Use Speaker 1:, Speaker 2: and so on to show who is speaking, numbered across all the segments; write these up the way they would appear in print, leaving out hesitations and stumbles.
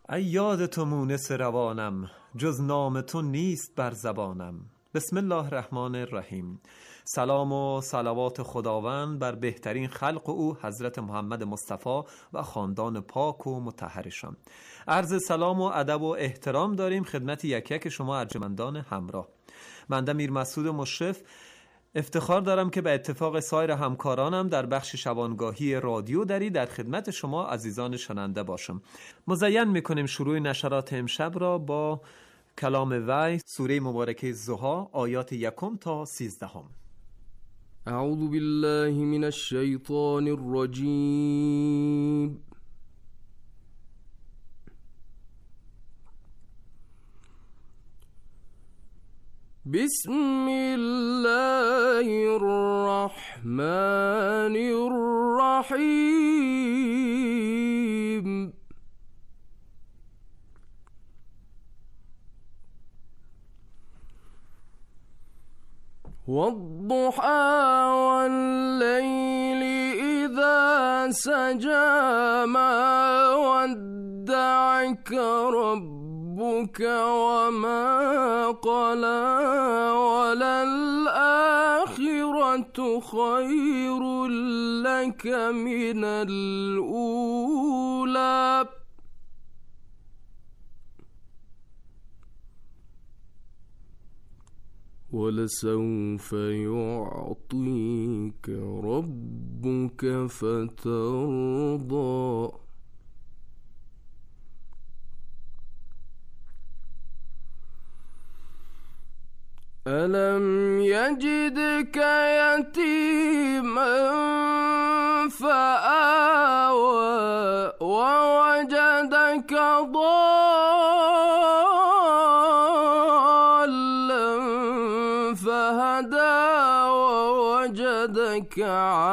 Speaker 1: ای یاد تو مونس روانم، جز نام تو نیست بر زبانم. بسم الله الرحمن الرحیم. سلام و صلوات خداوند بر بهترین خلق او حضرت محمد مصطفی و خاندان پاک و مطهرشان. عرض سلام و ادب و احترام داریم خدمت یک یک شما ارجمندان همراه. من امیر مسعود مشرف افتخار دارم که به اتفاق سایر همکارانم در بخش شبانگاهی رادیو دری در خدمت شما عزیزان شنونده باشم. مزین میکنیم شروع نشرات امشب را با کلام وحی، سوره مبارکه ضحی، آیات 1 تا 13.
Speaker 2: اعوذ بالله من الشیطان الرجیم. بسم الله الرحمن الرحیم. والضحى والليل إذا سجى ما ودعك ربك وما قلى وللآخرة خير لك من الأولى ولسوف يعطيك ربك فترضى. ألم يجدك يتيما فآوى ووجدك ضالا فهدى ووجدك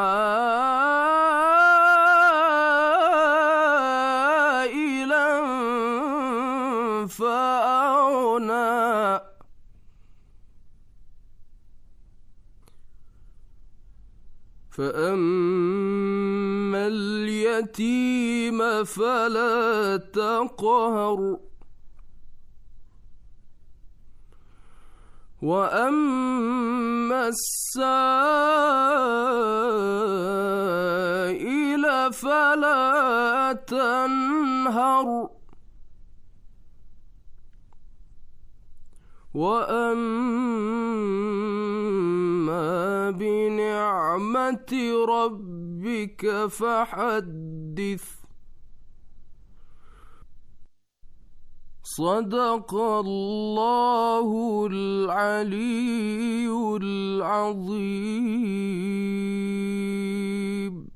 Speaker 2: عائلا فأغنى. فأما اليتيم فلا تقهر وأما السائل فلا تنهر وأما بنعمة ربك فحدث. صدق الله العلي العظيم.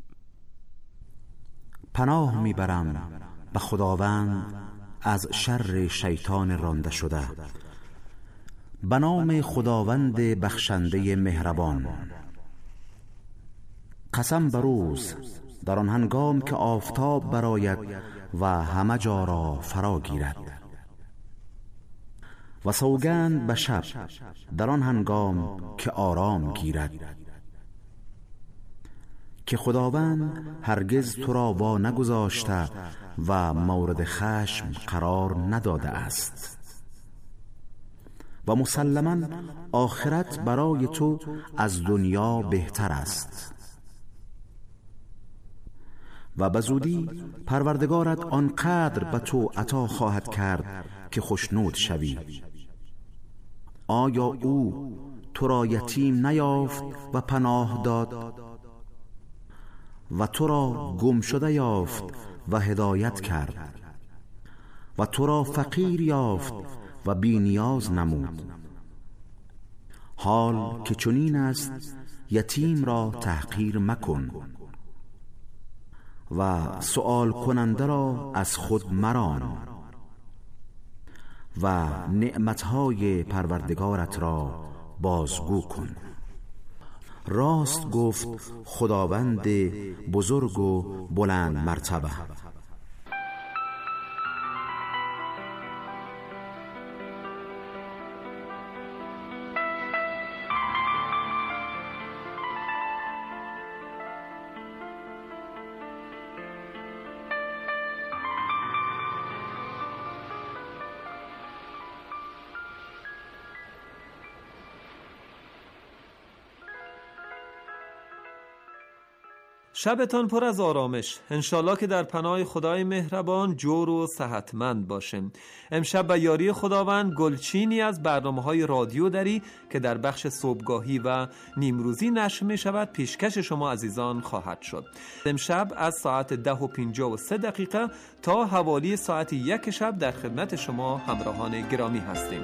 Speaker 3: پناه میبرم به خداوند از شر شیطان رانده شده. به نام خداوند بخشنده مهربان. قسم بر روز در آن هنگام که آفتاب برآید و همه جا را فرا گیرد، و سوگند به شب در آن هنگام که آرام گیرد، که خداوند هرگز تو را وا نگذاشته و مورد خشم قرار نداده است. و مسلماً آخرت برای تو از دنیا بهتر است. و بزودی پروردگارت آنقدر به تو عطا خواهد کرد که خوشنود شوی. آیا او تو را یتیم نیافت و پناه داد و تو را گم شده یافت و هدایت کرد و تو را فقیر یافت و بی نیاز نمود؟ حال که چنین است یتیم را تحقیر مکن و سؤال کننده را از خود مران و نعمتهای پروردگارت را بازگو کن. راست گفت خداوند بزرگ و بلند مرتبه.
Speaker 1: شبتان پر از آرامش. انشالله که در پناه خدای مهربان جور و صحتمند باشیم. امشب به یاری خداوند گلچینی از برنامه‌های رادیو دری که در بخش صبحگاهی و نیمروزی نشر می شود پیشکش شما عزیزان خواهد شد. امشب از ساعت 10:53 تا حوالی ساعت 1 شب در خدمت شما همراهان گرامی هستیم.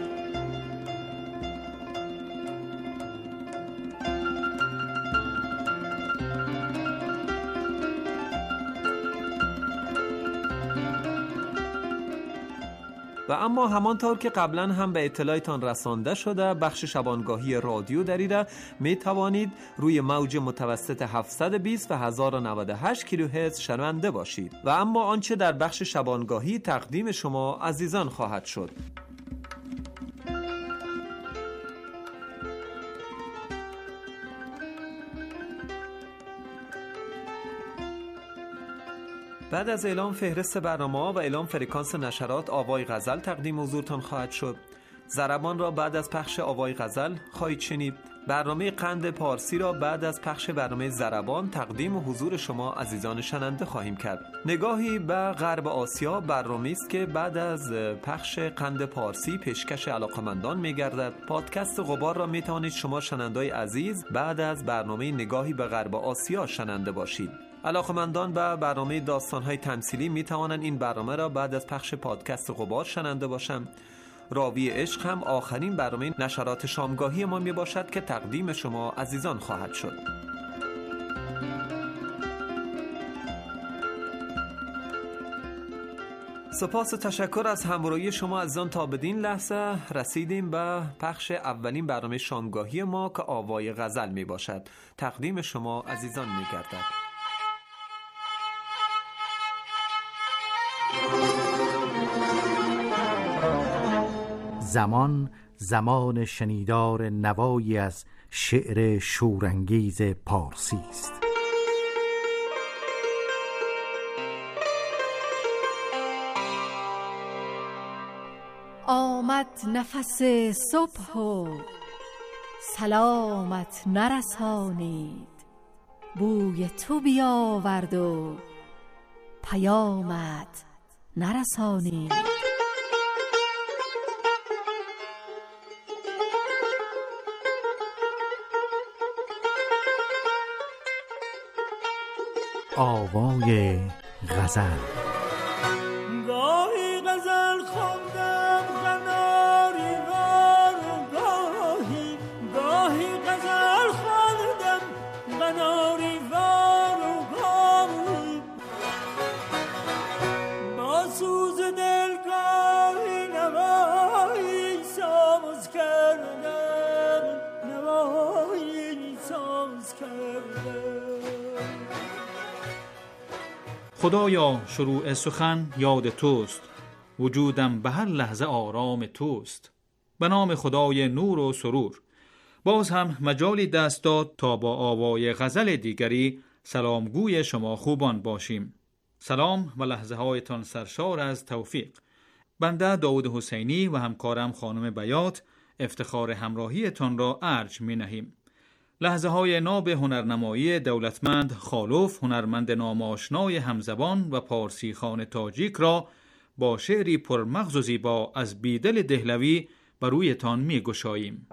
Speaker 1: و اما همانطور که قبلا هم به اطلاعتان رسانده شده، بخش شبانگاهی رادیو دری را می توانید روی موج متوسط 720 و 1098 کیلوهرتز شنونده باشید. و اما آنچه در بخش شبانگاهی تقدیم شما عزیزان خواهد شد. بعد از اعلام فهرست برنامه‌ها و اعلام فرکانس نشرات، آوای غزل تقدیم حضورتان خواهد شد. ضربان را بعد از پخش آوای غزل خواهید شنید. برنامه قند پارسی را بعد از پخش برنامه ضربان تقدیم حضور شما عزیزان شنونده خواهیم کرد. نگاهی به غرب آسیا برنامه‌ای است که بعد از پخش قند پارسی پیشکش علاقه‌مندان می‌گردد. پادکست غبار را می‌توانید شما شنونده‌های عزیز بعد از برنامه نگاهی به غرب آسیا شنونده باشید. علاقه‌مندان به برنامه داستان‌های تمثیلی می‌توانند این برنامه را بعد از پخش پادکست غبار شنونده باشند. راوی عشق هم آخرین برنامه نشرات شامگاهی ما میباشد که تقدیم شما عزیزان خواهد شد. سپاس و تشکر از همراهی شما عزیزان. تا بدین لحظه رسیدیم به پخش اولین برنامه شامگاهی ما که آوای غزل میباشد. تقدیم شما عزیزان میگردد.
Speaker 4: زمان شنیدار نوایی از شعر شورانگیز پارسی است.
Speaker 5: آمد نفس صبح و سلامت نرسانید، بوی تو بیاورد و پیامت نرسانید.
Speaker 4: آوای غزل.
Speaker 6: گاهی غزل خوندم قناری وار، گاهی غزل خوندم قناری وار، با سوز دل گاهی نوایی ساز کردم، نوایی ساز کردم.
Speaker 7: خدایا شروع سخن یاد توست، وجودم به هر لحظه آرام توست. به نام خدای نور و سرور. باز هم مجالی دست داد تا با آوای غزل دیگری سلامگوی شما خوبان باشیم. سلام و لحظه هایتان سرشار از توفیق. بنده داود حسینی و همکارم خانم بیات افتخار همراهیتان را ارج می نهیم. لحظه های ناب هنرنمایی دولتمند خالوف، هنرمند ناماشنای همزبان و پارسی خان تاجیک را با شعری پرمغز و زیبا از بیدل دهلوی بر رویتان می گشاییم.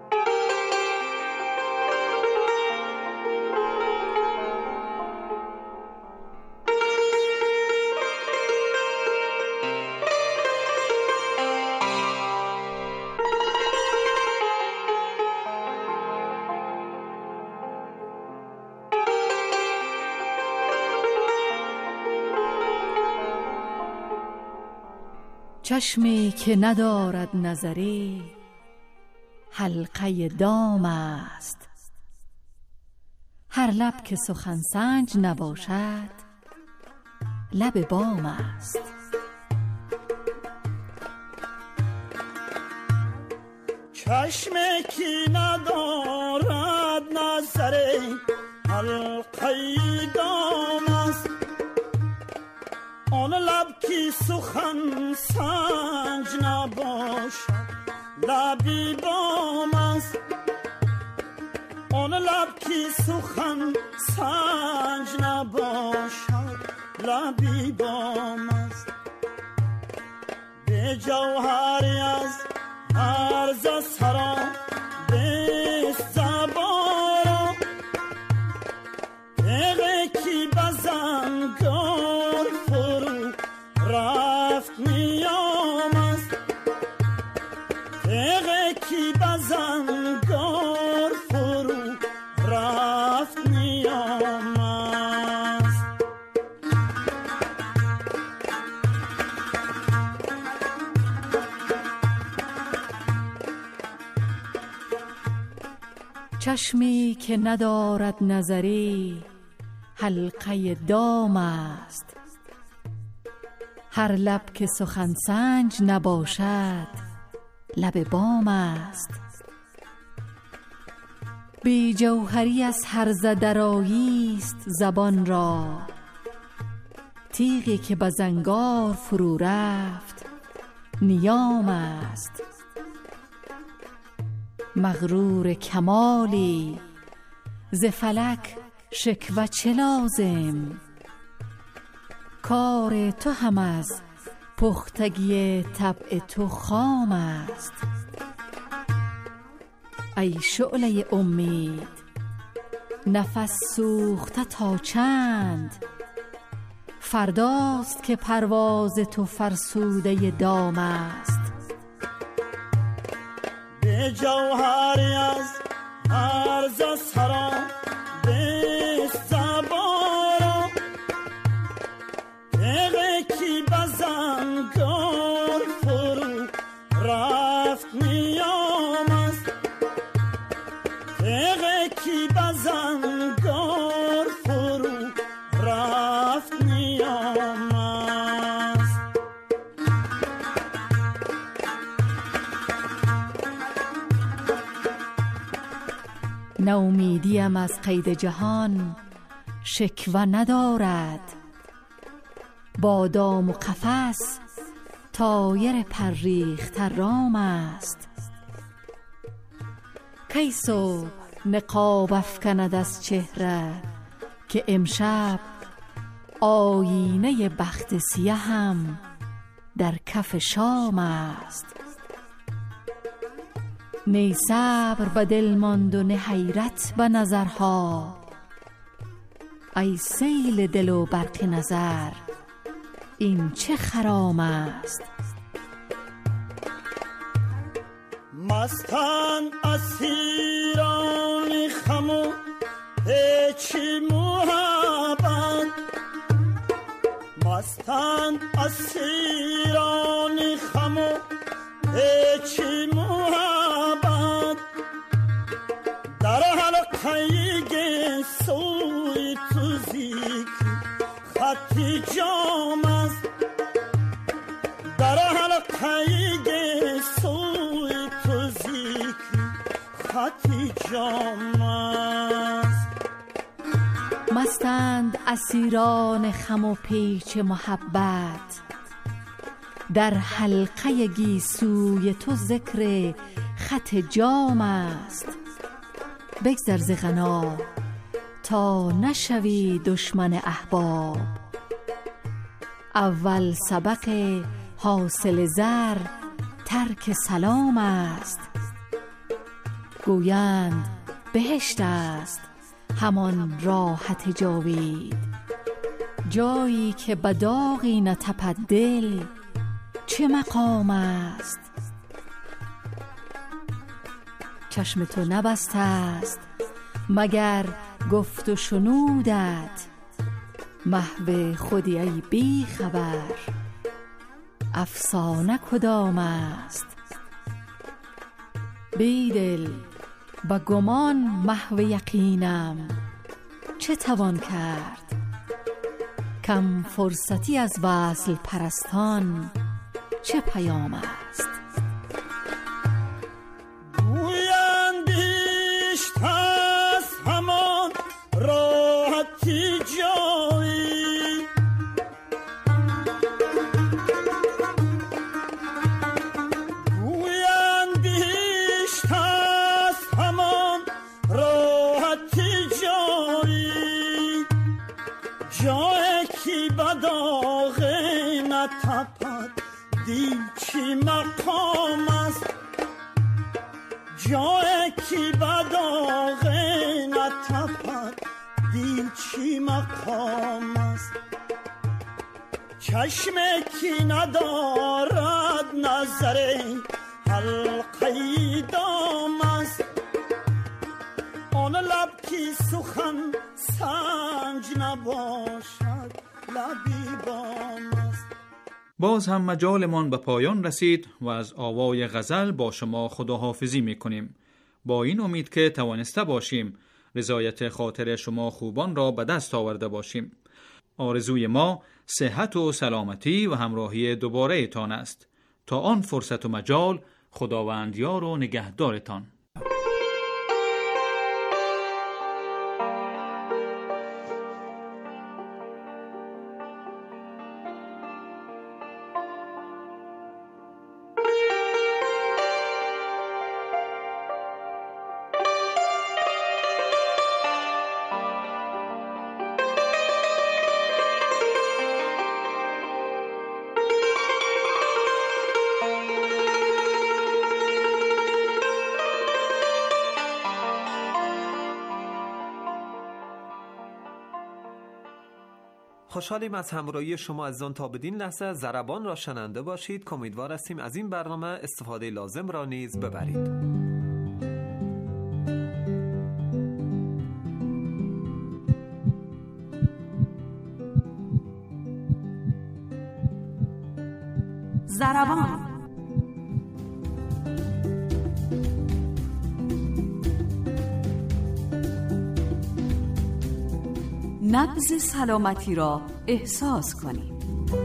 Speaker 5: چشمی که ندارد نظری حلقه دام است، هر لب که سخن سنج نباشد لب بام است.
Speaker 6: چشمی که ندارد نظری حلقه دام است، آن لب که سخن سنج نباشد لبی بام است، آن لب که سخن سنج بام است. به جوهری از عرض سرا به زبارا تغه کی بزنگار فرو رفت نیام است. تغه کی بزنگار فرو رفت نیام است.
Speaker 5: چشمی که ندارد نظری حلقه دام است. هر لب که سخن سنج نباشد لب بام است. بی جوهری از هرزه درایی است زبان را. تیغی که به زنگار فرو رفت نیام است. مغرور کمالی ز فلک شکوه چه لازم. کار تو هم از پختگی طبع تو خام است. ای شعله امید نفس سوخته تا چند. فرداست که پرواز تو فرسوده دام است.
Speaker 6: به جوهری از عرض سرا به زبارا تغه کی بزنگار فرو رفت نیام است. تغه کی بزنگار فرو رفت نیام است.
Speaker 5: نومیدیم از قید جهان شکوه ندارد. با دام و قفس طایر پریخته رام است. کی صبح نقاب افکند از چهره که امشب آینه بخت سیهم در کف شام است. نی صبر به دل ماند و نه حیرت به نظرها. ای سیل دل و برق نظر این چه خرام است.
Speaker 6: مستند اسیران خم و پیچی محبت. مستند اسیران خم و پیچی محبت. در حلقه سوی تو ذکر خطی جام است. در حلقه سوی تو ذکر خطی جام است.
Speaker 5: مستند اسیران خم و پیچ محبت. در حلقه گیسوی تو ذکر خط جام است. بگذر ز غنا تا نشوی دشمن احباب. اول سبق حاصل زر ترک سلام است. گویند بهشت است همان راحت جاوید. جایی که به داغی نتپد دل چه مقام است. چشم تو نبسته است مگر گفت و شنودت. محو خودی ای بی خبر افسانه کدام است. بیدل با گمان محو یقینم چه توان کرد. کم فرصتی از وصل پرستان چه پیام است.
Speaker 6: جای کی بدار نتپد دل چی مقام است جای کی بداغ نتپد دل چی مقام است چشم کی ندارد نظر حلقه دام است آن لب کی سخن سنج نباشد لبی بام است.
Speaker 7: باز هم مجالمان به پایان رسید و از آوای غزل با شما خداحافظی میکنیم با این امید که توانسته باشیم رضایت خاطر شما خوبان را به دست آورده باشیم. آرزوی ما صحت و سلامتی و همراهی دوباره تان است. تا آن فرصت و مجال، خداوند یار و نگهدارتان.
Speaker 1: خوشحالیم از همراهی شما عزیزان. تا بدین لحظه ضربان را شنونده باشید که امیدوار هستیم از این برنامه استفاده لازم را نیز ببرید.
Speaker 5: ضربان نبض سلامتی را احساس کنید.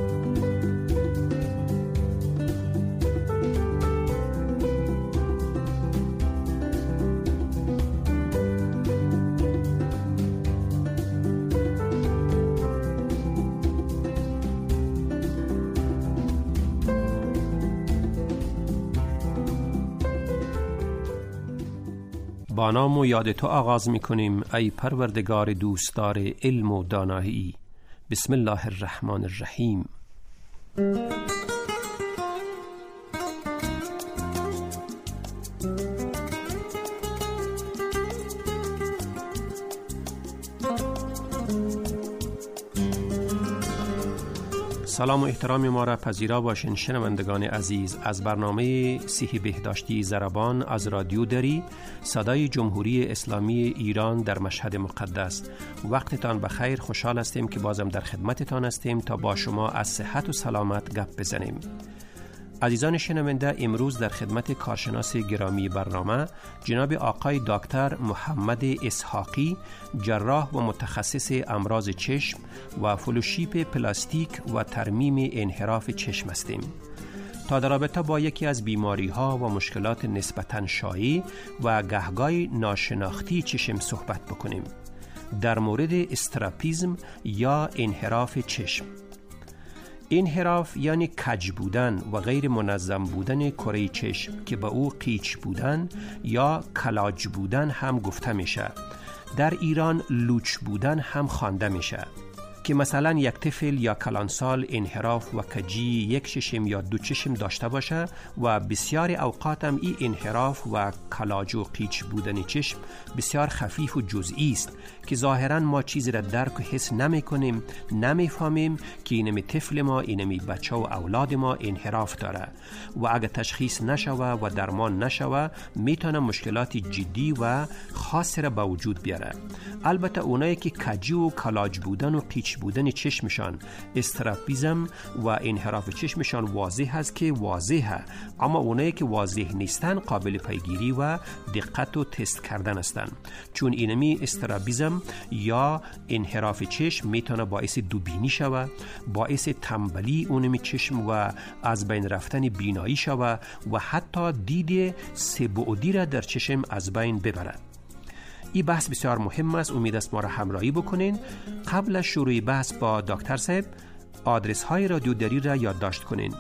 Speaker 8: با نام و یاد تو آغاز می کنیم ای پروردگار دوستدار علم و دانایی. بسم الله الرحمن الرحیم. سلام و احترام ما را پذیرا باشین شنوندگان عزیز از برنامه صحی بهداشتی ضربان از رادیو دری صدای جمهوری اسلامی ایران در مشهد مقدس. وقتتان بخیر، خوشحال هستیم که بازم در خدمتتان هستیم تا با شما از صحت و سلامت گپ بزنیم. عزیزان شنونده، امروز در خدمت کارشناس گرامی برنامه جناب آقای دکتر محمد اسحاقی، جراح و متخصص امراض چشم و فلوشیپ پلاستیک و ترمیم انحراف چشم هستیم تا در رابطه با یکی از بیماری ها و مشکلات نسبتاً شایع و گهگاهی ناشناختی چشم صحبت بکنیم در مورد استراپیزم یا انحراف چشم. انحراف یعنی کج بودن و غیر منظم بودن کره چشم که به او قیچ بودن یا کلاج بودن هم گفته میشه. در ایران لوچ بودن هم خوانده میشه که مثلا یک طفل یا کلانسال انحراف و کجی یک چشم یا دو چشم داشته باشه و بسیار اوقات هم این انحراف و کلاج و قیچ بودن چشم بسیار خفیف و جزئی است که ظاهرا ما چیزی را درک و حس نمی کنیم، نمیفهمیم که اینمی طفل ما، اینمی بچه و اولاد ما انحراف داره و اگه تشخیص نشوه و درمان نشوه میتونه مشکلات جدی و خاصی را به وجود بیاره. البته اونایی که کجی و کلاج بودن و قیچ بودن چشمشان، استراپیزم و انحراف چشمشان واضح است که واضحه، اما اونایی که واضح نیستن قابل پیگیری و دقت و تست کردن هستند، چون اینمی استراپیزم یا انحراف چشم میتونه باعث دوبینی شوه، باعث تنبلی اونمی چشم و از بین رفتن بینایی شوه و حتی دید سه‌بعدی را در چشم از بین ببرد. این بحث بسیار مهم است، امید است ما را همراهی بکنین. قبل از شروع بحث با دکتر صاحب آدرس های رادیو دری را یادداشت کنین: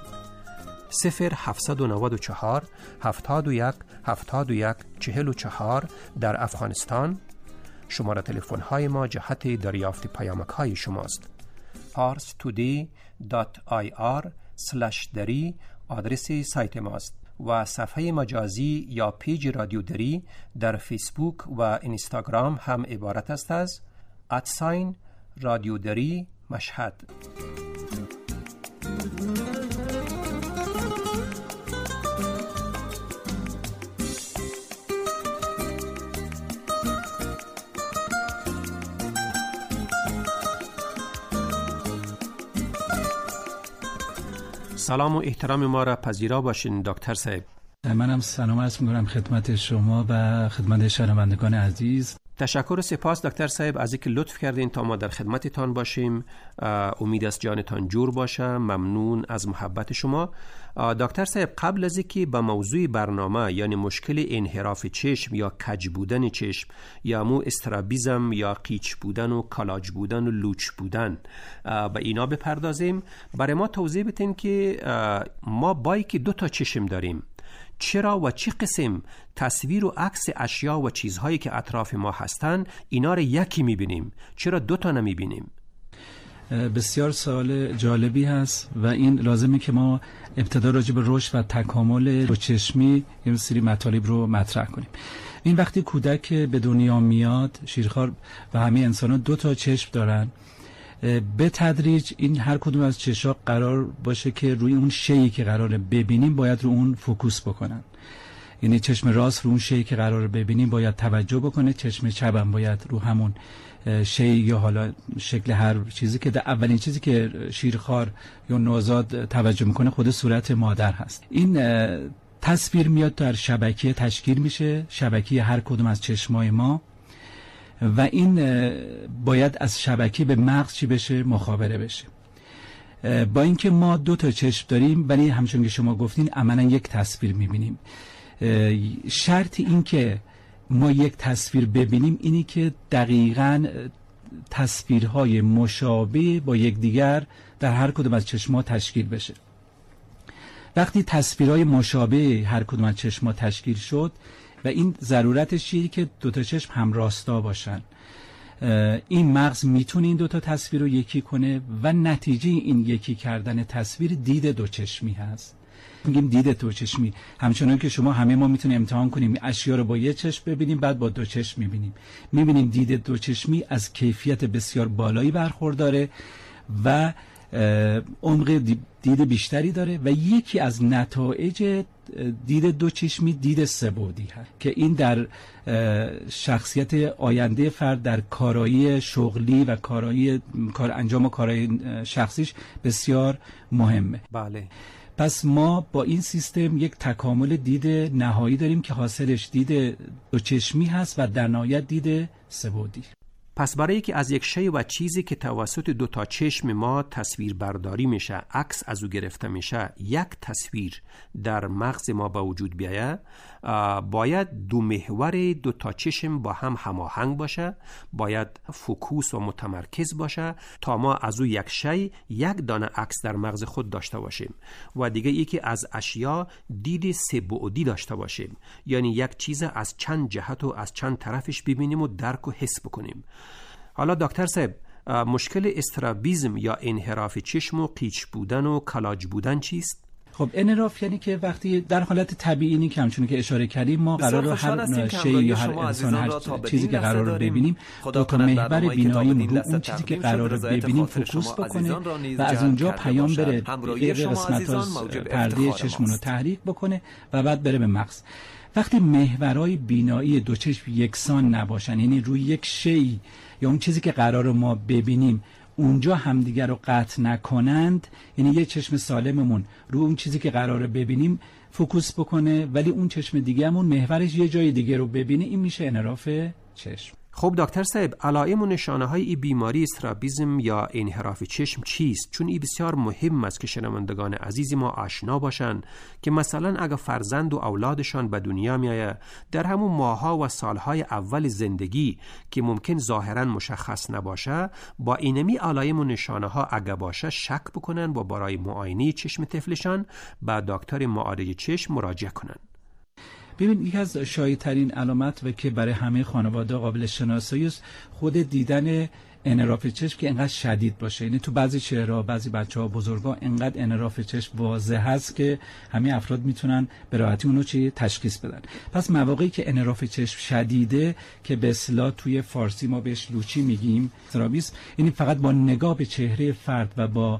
Speaker 8: 0794 71 71 44 در افغانستان. شماره تلفن های ما جهت دریافت پیامک های شماست. parstoday.ir/dari آدرس سایت ماست و صفحه مجازی یا پیج رادیو دری در فیسبوک و اینستاگرام هم عبارت است از رادیو دری مشهد. سلام و احترام ما را پذیرا باشین دکتر صاحب.
Speaker 9: منم سلام عرض می‌کنم خدمت شما و خدمت شنوندگان عزیز.
Speaker 8: تشکر و سپاس دکتر صاحب از اینکه لطف کردین تا ما در خدمتتان باشیم. امید است جانتان جور باشه. ممنون از محبت شما. دکتر صاحب قبل از اینکه به موضوع برنامه یعنی مشکل انحراف چشم یا کج بودن چشم یا مو استرابیزم یا قیچ بودن و کالاج بودن و لوچ بودن به اینا بپردازیم، برای ما توضیح بدین که ما بایی که 2 چشم داریم چرا و چی قسم تصویر و عکس اشیا و چیزهایی که اطراف ما هستن اینا رو یکی میبینیم، چرا 2 نمیبینیم؟
Speaker 9: بسیار سوال جالبی هست و این لازمه که ما ابتدا راجع به رشد و تکامل 2 چشمی یه سری مطالب رو مطرح کنیم. این وقتی کودک به دنیا میاد، شیرخوار و همه انسان 2 چشم دارن، به تدریج این هر کدوم از چشم‌ها قرار باشه که روی اون شیئی که قراره ببینیم باید رو اون فوکوس بکنن. یعنی چشم راست رو اون شیئی که قراره ببینیم باید توجه بکنه، چشم چپ هم باید رو همون شی یا حالا شکل هر چیزی که در اولین چیزی که شیرخوار یا نوزاد توجه میکنه خود صورت مادر هست. این تصویر میاد در شبکیه تشکیل میشه، شبکیه هر کدوم از چشمای ما، و این باید از شبکه به مغز چی بشه؟ مخابره بشه. با اینکه ما 2 چشم داریم ولی همچون که شما گفتین عملا یک تصویر میبینیم. شرط این که ما یک تصویر ببینیم اینی که دقیقاً تصویرهای مشابه با یکدیگر در هر کدوم از چشم‌ها تشکیل بشه. وقتی تصویرهای مشابه هر کدوم از چشم‌ها تشکیل شد و این ضرورتش چیه که 2 چشم همراستا باشن، این مغز میتونه این 2 تصویر رو یکی کنه و نتیجه این یکی کردن تصویر دید 2 چشمی هست. میگیم دید 2 چشمی، همچنان که شما همه ما میتونیم امتحان کنیم اشیا رو با 1 چشم ببینیم بعد با 2 چشم میبینیم دید 2 چشمی از کیفیت بسیار بالایی برخورداره و عمق دید بیشتری داره و یکی از نتایج دید 2 چشمی دید 3 بعدی هست که این در شخصیت آینده فرد در کارایی شغلی و انجام کارهای شخصیش بسیار مهمه.
Speaker 8: بله.
Speaker 9: پس ما با این سیستم یک تکامل دید نهایی داریم که حاصلش دید 2 چشمی هست و در نهایت دید 3 بعدی.
Speaker 8: پس برای که از یک شی و چیزی که توسط 2 چشم ما تصویر برداری میشه، عکس از او گرفته میشه، یک تصویر در مغز ما به وجود بیاید، باید 2 محور 2 چشم با هم هماهنگ باشه، باید فوکوس و متمرکز باشه تا ما از او یک شی 1 دانه عکس در مغز خود داشته باشیم و دیگه یکی از اشیا دید 3 بعدی داشته باشیم، یعنی یک چیز از چند جهت و از چند طرفش ببینیم و درک و حس بکنیم. حالا دکتر صاحب مشکل استرابیزم یا انحراف چشم و قیچ بودن و کالاج بودن چیست؟
Speaker 9: خب انحراف یعنی که وقتی در حالت طبیعی اینی که همچون که اشاره کردیم ما قرار هر شی یا هر انسان هر چیزی که قرار رو ببینیم 2 محور بینایی رو اون چیزی که قرار رو ببینیم فوکوس بکنه و از اونجا پیام بره غیر قسمت از پرده چشمون رو تحریک بکنه و بعد بره به مغز. وقتی محورهای بینایی 2 چشم یکسان نباشن، یعنی روی یک شی یا اون چیزی که قرار ما ببینیم اونجا همدیگر رو قطع نکنند، یعنی یه چشم سالممون رو اون چیزی که قراره ببینیم فوکوس بکنه ولی اون چشم دیگه‌مون محورش یه جای دیگه رو ببینه، این میشه انحراف چشم.
Speaker 8: خب دکتر صاحب علائم و نشانه‌های این بیماری استرابیزم یا انحراف چشم چیست؟ چون این بسیار مهم است که شنوندگان عزیز ما آشنا باشن که مثلا اگر فرزند و اولادشان به دنیا میآید در همون ماه‌ها و سال‌های اول زندگی که ممکن ظاهراً مشخص نباشه، با اینمی علائم و نشانه‌ها اگر باشه شک بکنن و برای معاینه چشم طفلشان به دکتر معالج چشم مراجعه کنن.
Speaker 9: ببین یکی از شایع‌ترین علامت و که برای همه خانواده قابل شناسایی است خود دیدن انحراف چشم که انقدر شدید باشه. یعنی تو بعضی چهره‌ها، بعضی بچه‌ها، بزرگا انقدر انحراف چشم واضح هست که همه افراد میتونن به راحتی اونو تشخیص بدن. پس مواقعی که انحراف چشم شدیده که به اصطلاح توی فارسی ما بهش لوچی میگیم، استرابیسم، یعنی فقط با نگاه به چهره فرد و با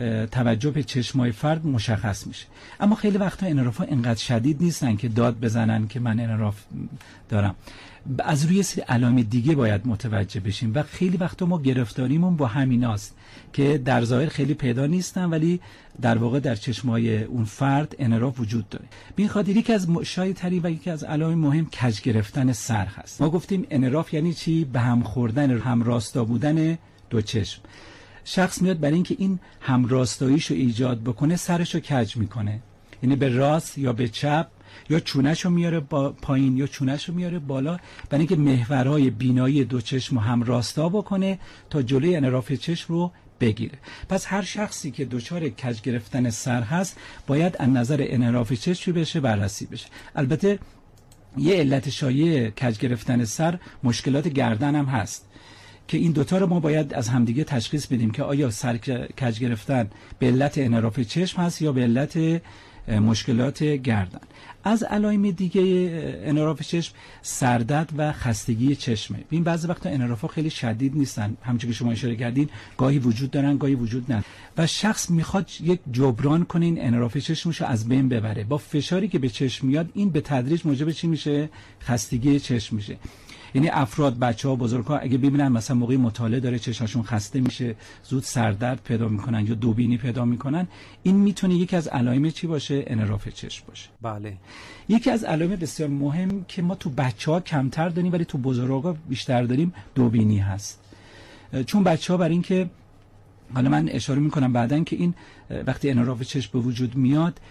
Speaker 9: توجه به چشمای فرد مشخص میشه. اما خیلی وقتا انحراف‌ها انقدر شدید نیستن که داد بزنن که من انحراف دارم. از روی سری علائم دیگه باید متوجه بشیم و خیلی وقتا ما گرفتاریمون با همیناست که در ظاهر خیلی پیدا نیستن ولی در واقع در چشمای اون فرد انحراف وجود داره. به این خاطر یکی از شایع‌ترین و یکی از علائم مهم کج گرفتن سر هست. ما گفتیم انحراف یعنی چی؟ به هم خوردن، همراستا بودن دو چشم. شخص میاد برای اینکه این همراستاییشو ایجاد بکنه سرشو کج میکنه، یعنی به راست یا به چپ یا چونه‌شو میاره پایین یا چونه‌شو میاره بالا، برای اینکه محورهای بینایی دو چشم هم راستا بکنه تا جلوی انحراف چشم رو بگیره. پس هر شخصی که دچار کج گرفتن سر هست باید از نظر انحراف چشم بشه بررسی بشه. البته یه علت شایع کج گرفتن سر مشکلات گردن هم هست که این دوتا رو ما باید از همدیگه تشخیص بدیم که آیا سر کج گرفتن به علت انحراف چشم هست یا به علت مشکلات گردن. از علائم دیگه انحراف چشم سردرد و خستگی چشمه. این بعضی وقتا انحراف‌ها خیلی شدید نیستن، همونجوری که شما اشاره کردین گاهی وجود دارن گاهی وجود ندارن و شخص میخواد یک جبران کنه این انحراف چشمشو از بین ببره. با فشاری که به چشم میاد این به تدریج موجب چی میشه؟ خستگی چشم میشه. یعنی افراد، بچه‌ها، بزرگ‌ها اگه ببینن مثلا موقع مطالعه داره چشمشون خسته میشه، زود سردرد پیدا میکنن یا دوبینی پیدا میکنن، این میتونه یکی از علائم چی باشه؟ انحراف چشم باشه.
Speaker 8: بله.
Speaker 9: یکی از علائم بسیار مهم که ما تو بچه‌ها کمتر داریم ولی تو بزرگ‌ها بیشتر داریم دوبینی هست. چون بچه‌ها برای اینکه حالا من اشاره میکنم بعدن که این وقتی انحراف چشم به وجود میاد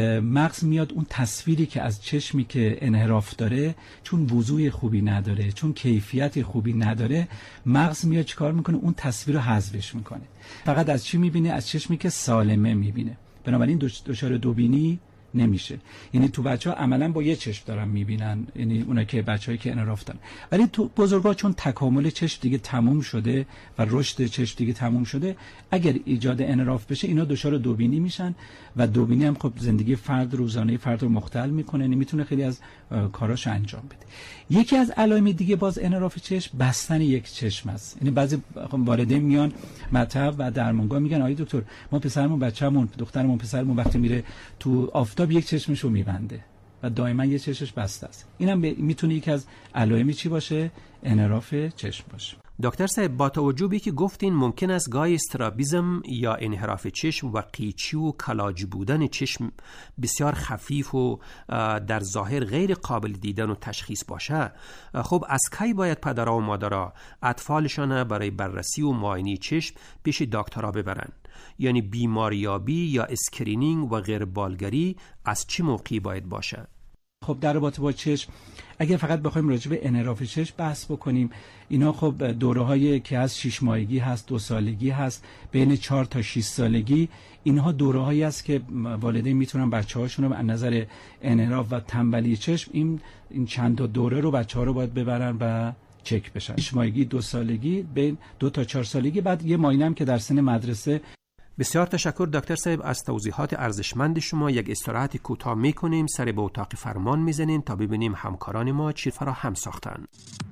Speaker 9: مغز میاد اون تصویری که از چشمی که انحراف داره چون وضوح خوبی نداره، چون کیفیت خوبی نداره، مغز میاد چیکار میکنه؟ اون تصویر رو حذفش میکنه. فقط از چی میبینه؟ از چشمی که سالمه میبینه. بنابراین دچار دوبینی نمیشه. یعنی تو بچه‌ها عملاً با یه چشم دارن میبینن، یعنی اونایی که بچه‌هایی که انحراف دارن. ولی تو بزرگا چون تکامل چشم دیگه تموم شده و رشد چشم دیگه تموم شده، اگر ایجاد انحراف بشه اینا دچار دوبینی میشن و دوبینی هم خب زندگی فرد، روزانه فرد رو مختل میکنه، نمیتونه خیلی از کاراشو انجام بده. یکی از علائم دیگه باز انحراف چشم بستن یک چشم است. یعنی بعضی والدین میان مطب و درمانگاه میگن آقای دکتر ما پسرمون، بچه‌مون، دخترمون، پسرمون وقتی میره تو آفتاب یک چشمشو میبنده و دائما یک چشمش بسته است. اینم میتونه یکی از علائم چی باشه؟ انحراف چشم باشه.
Speaker 8: دکتر صاحب، با توجه به که گفتین ممکن است گاهی استرابیسم یا انحراف چشم و قیچی و کلاج بودن چشم بسیار خفیف و در ظاهر غیر قابل دیدن و تشخیص باشه، خب از کی باید پدرها و مادرها اطفالشان برای بررسی و معاینه چشم پیش دکترها ببرن؟ یعنی بیماریابی یا اسکرینینگ و غیر بالگری از چه موقعی باید باشه؟
Speaker 9: خب در رابطه با چشم اگر فقط بخوایم راجع به انحراف چشم بحث بکنیم، اینا خب دوره‌هایی که از 6 ماهگی هست، 2 سالگی هست، بین 4 تا 6 سالگی، اینها دوره‌هایی است که والدین میتونن بچه‌هاشون رو از نظر انحراف و تنبلی چشم این چند تا دوره رو بچه‌ها رو باید ببرن و چک بشن. 6 ماهگی، 2 سالگی، بین 2 تا 4 سالگی، بعد یه معاینه هم که در سن مدرسه.
Speaker 8: بسیار تشکر دکتر صاحب از توضیحات ارزشمند شما. یک استراحت کوتاه میکنیم، سر به اتاق فرمان میزنیم تا ببینیم همکاران ما چی فراهم ساختن.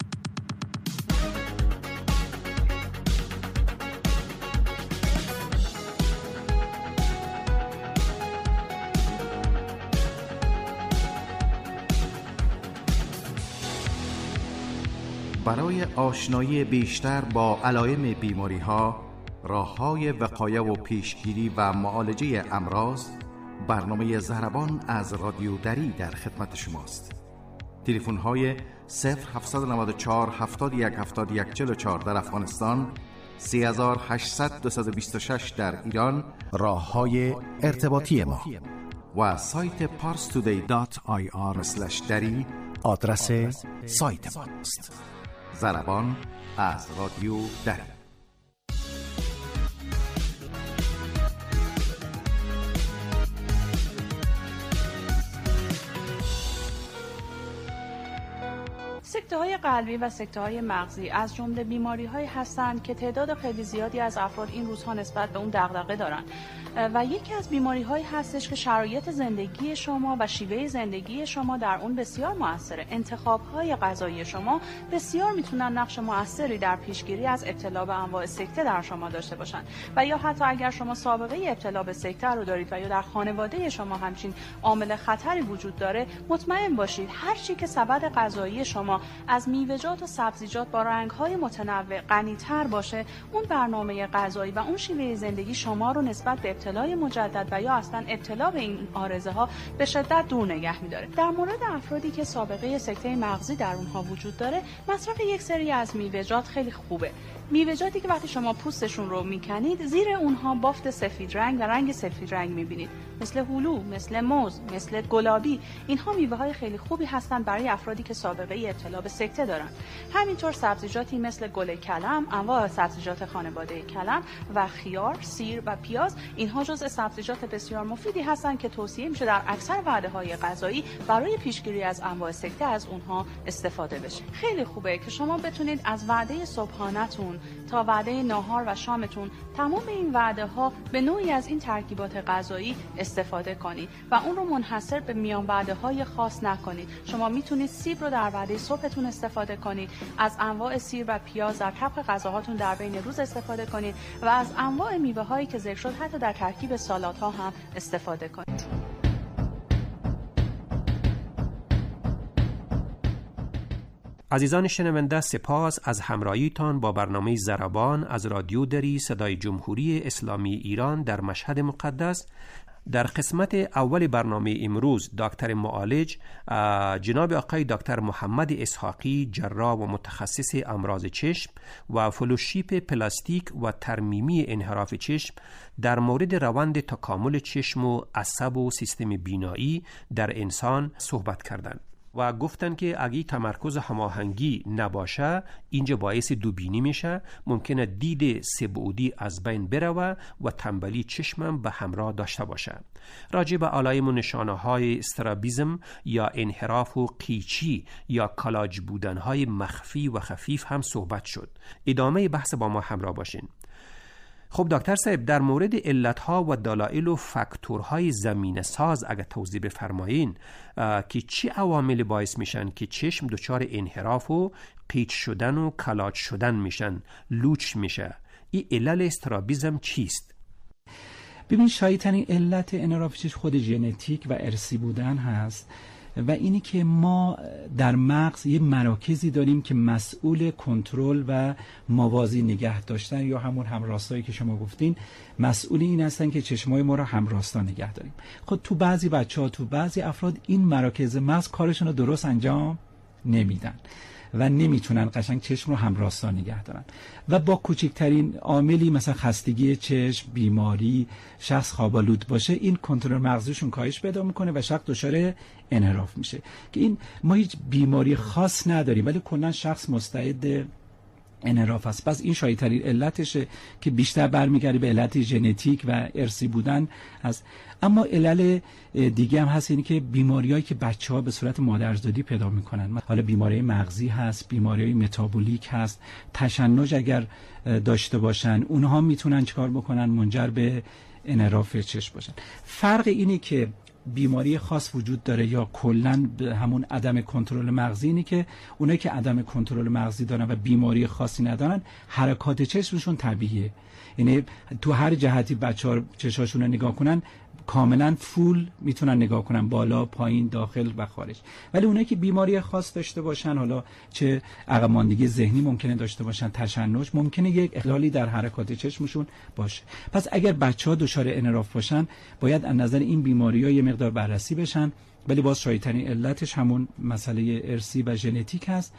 Speaker 3: برای آشنایی بیشتر با علائم بیماری‌ها، راه‌های وقایه و پیشگیری و معالجه امراض، برنامه ضربان از رادیو دری در خدمت شماست. تلفن‌های 0794 71 71 44 در افغانستان، 3800 226 در ایران، راه‌های ارتباطی ما و سایت parstoday.ir/dari آدرس سایت ماست. ضربان از رادیو دری.
Speaker 10: سکته‌های قلبی و سکته‌های مغزی از جمله بیماری‌هایی هستند که تعداد خیلی زیادی از افراد این روزها نسبت به اون دغدغه دارن و یکی از بیماری‌هایی هستش که شرایط زندگی شما و شیوه زندگی شما در اون بسیار موثره. انتخاب‌های غذایی شما بسیار میتونن نقش موثری در پیشگیری از ابتلا به انواع سکته در شما داشته باشن و یا حتی اگر شما سابقه ابتلا به سکته رو دارید و یا در خانواده شما همچین عامل خطری وجود داره، مطمئن باشید هر چی که سبد غذایی شما از میوه‌جات و سبزیجات با رنگ‌های متنوع غنی‌تر باشه، اون برنامه غذایی و اون شیوه زندگی شما رو نسبت به ابتلای مجدد و یا اصلا ابتلا به این عارضه‌ها به شدت دور نگه می‌داره. در مورد افرادی که سابقه سکته مغزی در اونها وجود داره، مصرف یک سری از میوه‌جات خیلی خوبه. میوه‌جاتی که وقتی شما پوستشون رو میکنید، زیر اونها بافت سفید رنگ و رنگ سفید رنگ میبینید، مثل هلو، مثل موز، مثل گلابی. اینها میوه‌های خیلی خوبی هستند برای افرادی که سابقه ابتلا به سکته دارن. همینطور سبزیجاتی مثل گل کلم، انواع سبزیجات خانواده کلم و خیار، سیر و پیاز، اینها جزء سبزیجات بسیار مفیدی هستند که توصیه میشه در اکثر وعده‌های غذایی برای پیشگیری از انواع سکته از اونها استفاده بشه. خیلی خوبه که شما بتونید از وعده صبحانه‌تون تا وعده ناهار و شامتون تمام این وعده‌ها به نوعی از این ترکیبات غذایی استفاده کنید و اون رو منحصر به میان وعده‌های خاص نکنید. شما میتونید سیب رو در وعده صبحتون استفاده کنید، از انواع سیر و پیاز در طبق غذاهاتون در بین روز استفاده کنید و از انواع میوه‌هایی که ذکر شد حتی در ترکیب سالادها هم استفاده کنید.
Speaker 8: عزیزان شنونده، سپاس از همراهیتان با برنامه ضربان از رادیو دری صدای جمهوری اسلامی ایران در مشهد مقدس. در قسمت اول برنامه امروز دکتر معالج جناب آقای دکتر محمد اسحاقی، جراح و متخصص امراض چشم و فلوشیپ پلاستیک و ترمیمی انحراف چشم در مورد روند تکامل چشم و عصب و سیستم بینایی در انسان صحبت کردند و گفتن که اگه تمرکز هماهنگی نباشه اینجا باعث دوبینی میشه، ممکنه دید سه‌بعدی از بین بره و تنبلی چشمم به همراه داشته باشه. راجع به علائم و نشانه های استرابیزم یا انحراف و قیچی یا کالاج بودن های مخفی و خفیف هم صحبت شد. ادامه بحث با ما همراه باشین. خب دکتر صاحب، در مورد علتها و دلایل و فاکتورهای زمینه ساز اگه توضیح بفرمایین که چه عوامل باعث میشن که چشم دچار انحراف و قیچ شدن و کلاج شدن میشن، لوچ میشه، این علل استرابیزم چیست؟
Speaker 9: ببین، شایدترین علت انحراف چشم خود ژنتیک و ارثی بودن هست و اینی که ما در مغز یه مراکزی داریم که مسئول کنترل و موازی نگه داشتن یا همون همراستایی که شما گفتین، مسئول این هستن که چشمای ما رو همراستا نگه داریم. خب تو بعضی بچه‌ها، تو بعضی افراد این مراکز مغز کارشون رو درست انجام نمیدن و نمیتونن قشنگ چشم رو همراستا نگه دارن و با کوچکترین عاملی مثلا خستگی چشم، بیماری، شخص خواب‌آلود باشه، این کنترل مغزیشون کاهش پیدا میکنه و شخص دچار انحراف میشه. که این ما هیچ بیماری خاص نداریم ولی کلا شخص مستعد انحراف است. پس این شایدترین علتشه که بیشتر برمیگرده به علت ژنتیک و ارثی بودن هست. اما علل دیگه هم هست، اینی که بیماریایی که بچه‌ها به صورت مادرزادی پیدا میکنن، حالا بیماری مغزی هست، بیماری متابولیک هست، تشنج اگر داشته باشن، اونها میتونن چیکار بکنن؟ منجر به انحراف چشم باشن. فرق اینی که بیماری خاص وجود داره یا کلاً همون عدم کنترل مغزی، اینی که اونایی که عدم کنترل مغزی دارن و بیماری خاصی ندارن، حرکات چشمشون طبیعیه. یعنی تو هر جهتی بچه‌ها چشاشون رو نگاه کنن کاملا فول میتونن نگاه کنن، بالا، پایین، داخل و خارج. ولی اونایی که بیماری خاص داشته باشن، حالا چه عقب ماندگی ذهنی ممکنه داشته باشن، تشنج، ممکنه یک اختلالی در حرکات چشمشون باشه. پس اگر بچه‌ها دچار انحراف باشن باید از نظر این بیماری‌ها یه مقدار بررسی بشن، ولی باز شایدترین علتش همون مسئله ارثی و ژنتیک هست.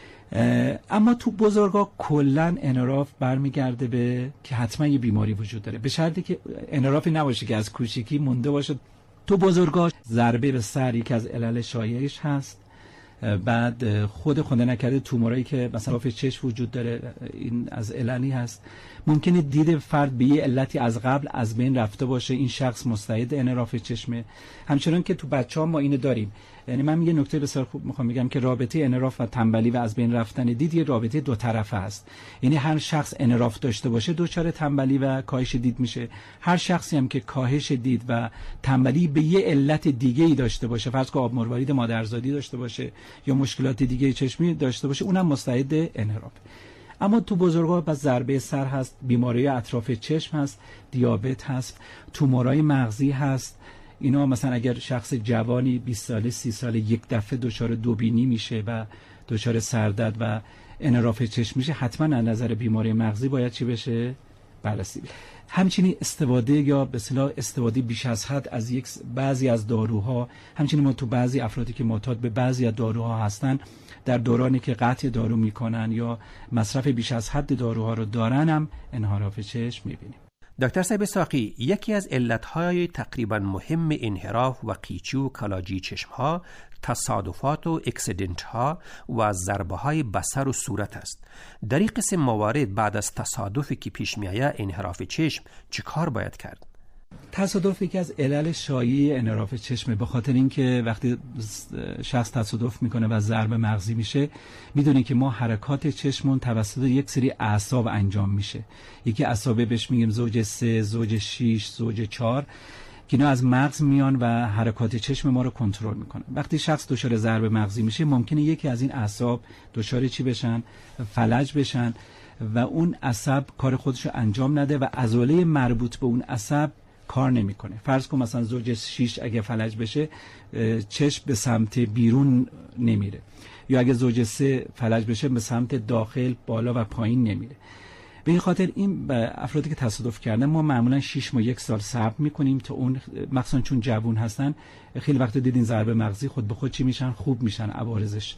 Speaker 9: اما تو بزرگا کلن انحراف برمیگرده به که حتما یه بیماری وجود داره، به شرطی که انحرافی نباشه که از کوچیکی مونده باشه. تو بزرگا ضربه به سر یکی از علل شایعش هست بعد خدا نکرده تومورایی که مثلا انحراف چشم وجود داره، این از عللی هست. ممکنه دید فرد به یه علتی از قبل از بین رفته باشه، این شخص مستعد انحراف چشمه. همچنان که تو بچه‌ها ما اینو داریم. یعنی من یه نکته بسیار خوب میخوام بگم که رابطه انحراف و تنبلی و از بین رفتن دید یه رابطه دو طرفه است. یعنی هر شخص انحراف داشته باشه دچار تنبلی و کاهش دید میشه. هر شخصی هم که کاهش دید و تنبلی به یه علت دیگه‌ای داشته باشه، فرض کن آب مروارید مادرزادی داشته باشه یا مشکلات دیگه چشمی داشته باشه، اونم مستعد انحراف. اما تو بزرگا بس ضربه سر هست، بیماری اطراف چشم هست، دیابت هست، تومورای مغزی هست. اینا مثلا اگر شخص جوانی 20 ساله 30 ساله یک دفعه دچار دوبینی میشه و دچار سردرد و انحراف چشم میشه، حتما از نظر بیماری مغزی باید چی بشه؟ بررسی بشه. همچنین استفاده یا به اصطلاح استفاده بیش از حد از بعضی از داروها، همچنین ما تو بعضی افرادی که معتاد به بعضی از داروها هستن در دورانی که قطع دارو میکنن یا مصرف بیش از حد داروها رو دارن هم انحراف چشم میبینیم.
Speaker 8: دکتر صاحب ساقی، یکی از علتهای تقریبا مهم انحراف و قیچی و کلاجی چشمها تصادفات و اکسیدنت ها و ضربه های بصر و صورت است. در این قسم موارد بعد از تصادفی که پیش میآید انحراف چشم چه کار باید کرد؟
Speaker 9: تصادف یکی از علل شایع انحراف چشمه، به خاطر اینکه وقتی شخص تصادف میکنه و ضربه مغزی میشه، میدونی که ما حرکات چشمون توسط یک سری اعصاب انجام میشه. یکی اعصاب بهش میگیم زوج 3، زوج 6، زوج 4 که اینا از مغز میان و حرکات چشم ما رو کنترل میکنن. وقتی شخص دچار ضربه مغزی میشه، ممکنه یکی از این اعصاب دچار چی بشن؟ فلج بشن و اون عصب کار خودش رو انجام نده و عضله مربوط به اون عصب کار نمیکنه. فرض کن مثلا زوج 6 اگه فلج بشه، چشم به سمت بیرون نمیره، یا اگه زوج 3 فلج بشه به سمت داخل، بالا و پایین نمیره. به این خاطر این افرادی که تصادف کردن ما معمولا 6 ماه 1 سال صبر میکنیم تا اون، مخصوصا چون جوون هستن، خیلی وقت دیدین ضربه مغزی خود به خود چی میشن؟ خوب میشن عوارضش،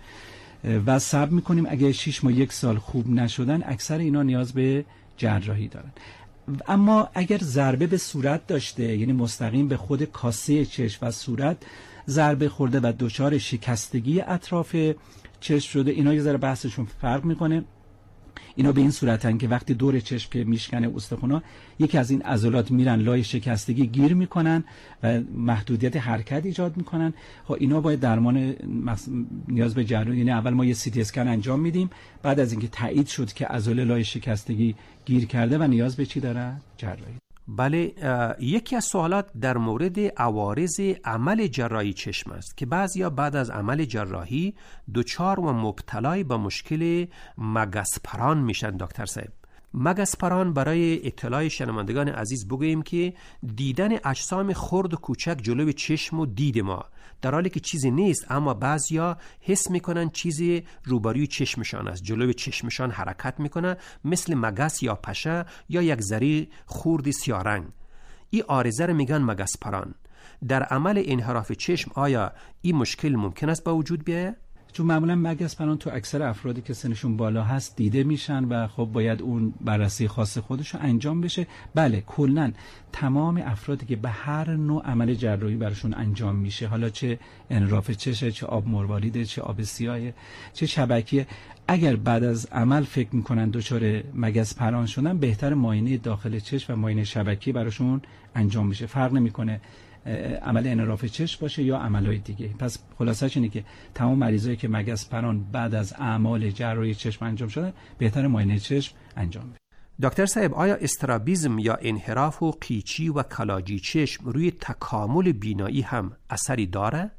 Speaker 9: و صبر میکنیم. اگه 6 ماه 1 سال خوب نشدن، اکثر اینا نیاز به جراحی دارن. اما اگر ضربه به صورت داشته، یعنی مستقیم به خود کاسه چشم و صورت ضربه خورده و دچار شکستگی اطراف چشم شده، اینا یه ذره بحثشون فرق میکنه. اینا به این صورتن که وقتی دور چشم که میشکنه استخونا، یکی از این عضلات میرن لای شکستگی گیر میکنن و محدودیت حرکت ایجاد میکنن. خب اینا باید درمان نیاز به جراحی، یعنی اول ما یه سی تی اسکن انجام میدیم، بعد از اینکه تایید شد که عضله لای شکستگی گیر کرده و نیاز به چی داره؟ جراحی.
Speaker 8: بله، یکی از سوالات در مورد عوارض عمل جراحی چشم است که بعضیا بعد از عمل جراحی دچار و مبتلای به مشکل مگس پران میشن. دکتر صاحب، مگس پران برای اطلاع شنوندگان عزیز بگوییم که دیدن اجسام خرد و کوچک جلوی چشم و دید ما، در حالی که چیزی نیست، اما بعضیا حس میکنن چیزی روبروی چشمشان است، جلوی چشمشان حرکت میکنه، مثل مگس یا پشه یا یک ذره خرد سیاه رنگ. این عارضه رو میگن مگس پران. در عمل انحراف چشم آیا این مشکل ممکن است به وجود بیاید؟
Speaker 9: چون معمولا مگس پران تو اکثر افرادی که سنشون بالا هست دیده میشن و خب باید اون بررسی خاص خودش رو انجام بشه. بله، کلا تمام افرادی که به هر نوع عمل جراحی براشون انجام میشه، حالا چه انحراف چشه، چه آب مرواریده، چه آب سیاهه، چه شبکیه، اگر بعد از عمل فکر میکنن دچار مگس پران شدن، بهتر معاینه داخل چشم و معاینه شبکی براشون انجام میشه. فرق نمیکنه عمل انحراف چشم باشه یا عملهای دیگه. پس خلاصش اینه که تمام مریضایی که مگس پران بعد از اعمال جراحی چشم انجام شدن، بهتر معاینه چشم انجام بشه.
Speaker 8: دکتر صاحب، آیا استرابیزم یا انحراف و قیچی و کلاجی چشم روی تکامل بینایی هم اثری داره؟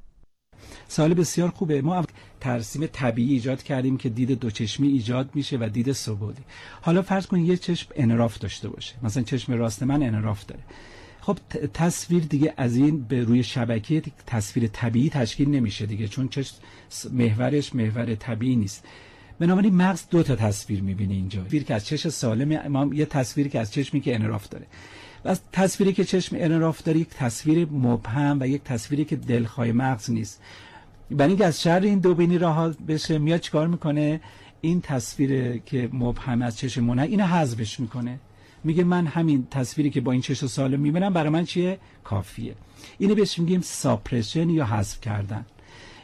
Speaker 9: سوال بسیار خوبه. ما ترسیم طبیعی ایجاد کردیم که دید دو چشمی ایجاد میشه و دید سه‌بعدی. حالا فرض کنید یه چشم انحراف داشته باشه، مثلا چشم راست من انحراف داره. خب تصویر دیگه از این به روی شبکه تصویر طبیعی تشکیل نمیشه دیگه، چون چشم محورش محور طبیعی نیست. بنابراین مغز دو تا تصویر میبینه اینجا، تصویر که از چشم سالم، ما یه تصویری که از چشمی که انحراف داره، و تصویری که چشم انحراف داره یک تصویر مبهم و یک تصویری که دلخواه مغز نیست. برای اینکه از شر این دو بینی رها بشه، میاد چیکار میکنه؟ این تصویر که مبهم از چشم منحنی اینو حذفش میکنه، میگه من همین تصویری که با این چشم سالم میبینم برای من چیه؟ کافیه. اینو بهش میگیم ساپرشن یا حذف کردن.